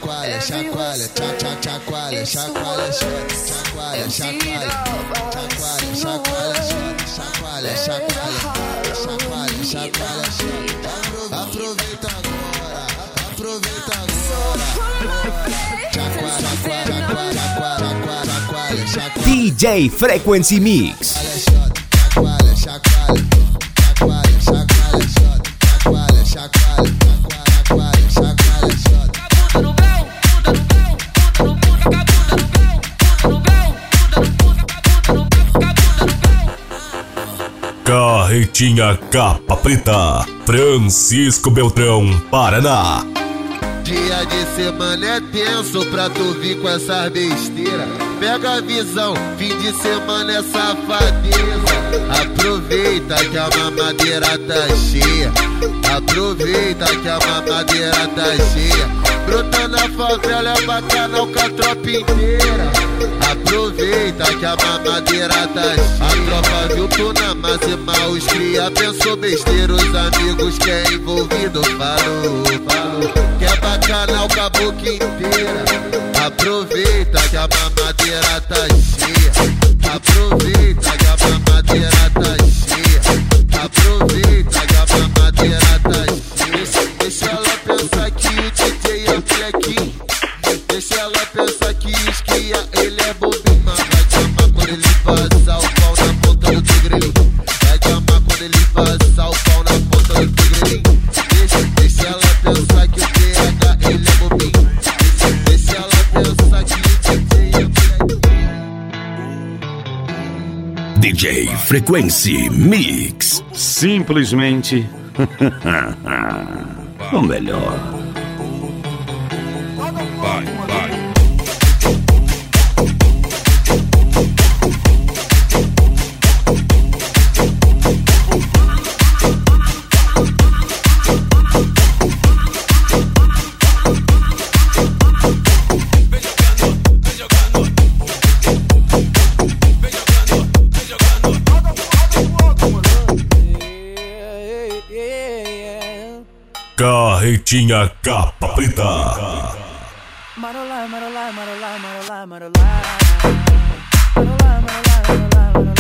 chacoalha, chacoalha, chacoalha, chacoalha, chacoalha, chacoalha, chacoalha, chacoalha, chacoalha, chacoalha, aproveita agora, aproveita agora. DJ Frequency Mix. Carretinha Capa Preta, Francisco Beltrão, Paraná. Dia de semana é tenso pra tu vir com essas besteiras. Pega a visão, fim de semana é safadeza. Aproveita que a mamadeira tá cheia. Aproveita que a mamadeira tá cheia. Brota na favela é bacanal com a tropa inteira. Aproveita que a mamadeira tá cheia. A tropa viu tu na máxima, os cria pensou besteira. Os amigos que é envolvido falou, falou. Que é bacanal com a boca inteira. Aproveita que a mamadeira tá cheia. Aproveita que a mamadeira tá cheia. Aproveita que a mamadeira tá cheia. Deixa ela pensar que o DJ é flequinho. Deixa ela pensar que esquia, ele é bobinho. Mas vai te amar quando ele passar o pau na ponta do tigrelinho. Vai te amar quando ele passar o pau na ponta do tigrelinho. Deixa ela pensar que o PH ele é bobinho. Deixa ela pensar que o DJ é flequinho. DJ Frequency Mix. Simplesmente o melhor. Vai, vai. Carretinha Capa Preta. Marolá, marolá, marolá, marolá, marolá. Marolá, marolá, marolá, marolá.